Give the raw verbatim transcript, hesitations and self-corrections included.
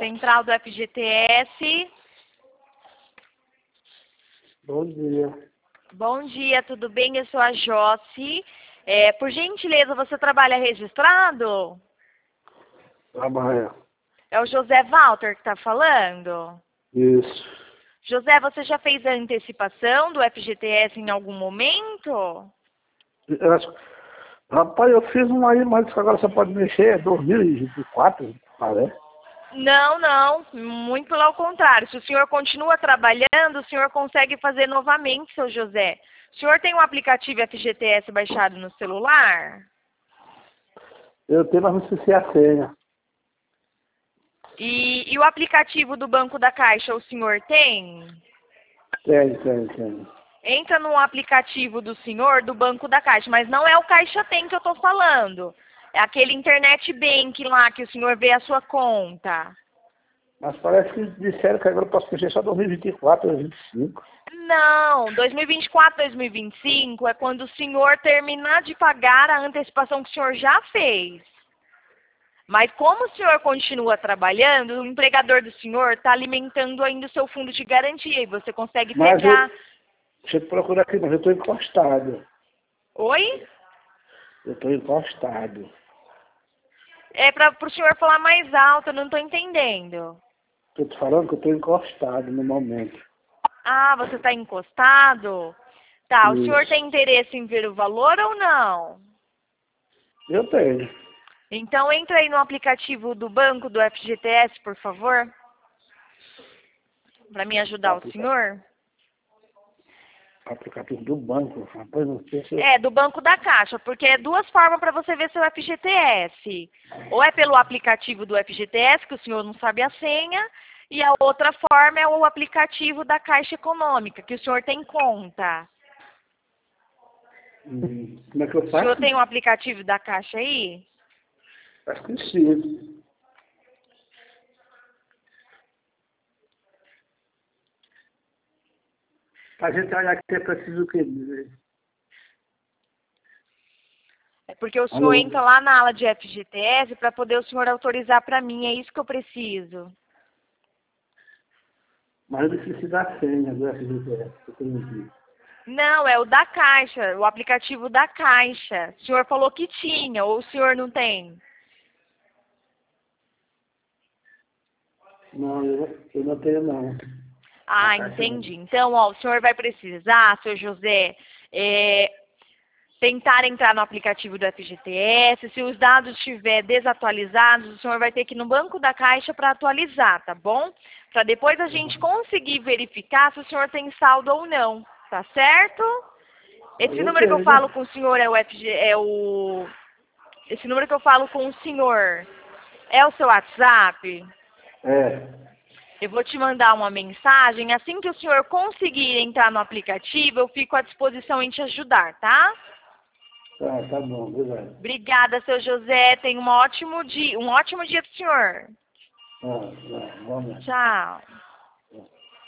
Central do F G T S. Bom dia. Bom dia, tudo bem? Eu sou a Josi. É, por gentileza, você trabalha registrado? Trabalha. É o José Walter que está falando? Isso. José, você já fez a antecipação do F G T S em algum momento? Eu acho- Rapaz, eu fiz um aí, mas agora você pode mexer, é dois mil e vinte e quatro, parece. Não, não. Muito pelo contrário. Se o senhor continua trabalhando, o senhor consegue fazer novamente, seu José. O senhor tem um aplicativo F G T S baixado no celular? Eu tenho, mas não sei se é a senha. E, e o aplicativo do Banco da Caixa o senhor tem? Tem, tem, tem. Entra no aplicativo do senhor do Banco da Caixa, mas não é o Caixa Tem que eu estou falando. É aquele Internet Bank lá que o senhor vê a sua conta. Mas parece que disseram que agora eu posso mexer só dois mil e vinte e quatro, dois mil e vinte e cinco. Não, dois mil e vinte e quatro, dois mil e vinte e cinco é quando o senhor terminar de pagar a antecipação que o senhor já fez. Mas como o senhor continua trabalhando, o empregador do senhor está alimentando ainda o seu fundo de garantia e você consegue Mas pegar. eu, deixa eu procurar aqui, mas eu estou encostado. Oi? Eu estou encostado. É para o senhor falar mais alto, eu não estou entendendo. Estou te falando que eu estou encostado no momento. Ah, você está encostado? Tá, o senhor Isso. tem interesse em ver o valor ou não? Eu tenho. Então entra aí no aplicativo do banco do F G T S, por favor. Para me ajudar o Aplica- senhor. Aplicativo do banco. Rapaz, não sei se eu... É, do Banco da Caixa, porque é duas formas para você ver seu F G T S. Ou é pelo aplicativo do F G T S, que o senhor não sabe a senha, e a outra forma é o aplicativo da Caixa Econômica, que o senhor tem conta. Hum, Como é que eu O senhor faço? tem um aplicativo da Caixa aí? Acho que sim. A gente olhar que é preciso o quê? É porque o senhor Alô? entra lá na ala de F G T S para poder o senhor autorizar para mim, é isso que eu preciso. Mas eu preciso da senha do F G T S, que eu tenho aqui. Não, é o da Caixa, o aplicativo da Caixa. O senhor falou que tinha, ou o senhor não tem? Não, eu, eu não tenho não. A Ah, caixa não. entendi. Então, ó, o senhor vai precisar, seu José, é, tentar entrar no aplicativo do F G T S. Se os dados estiverem desatualizados, o senhor vai ter que ir no Banco da Caixa para atualizar, tá bom? Para depois a gente conseguir verificar se o senhor tem saldo ou não, tá certo? Esse Eu número que eu tenho. falo com o senhor é o F G, é o esse número que eu falo com o senhor é o seu WhatsApp? É. Eu vou te mandar uma mensagem. Assim que o senhor conseguir entrar no aplicativo, eu fico à disposição em te ajudar, tá? Tá, tá bom, obrigado. Obrigada, seu José. Tenha um ótimo dia, um ótimo dia pro senhor. Ah, tá, vamos. Tchau.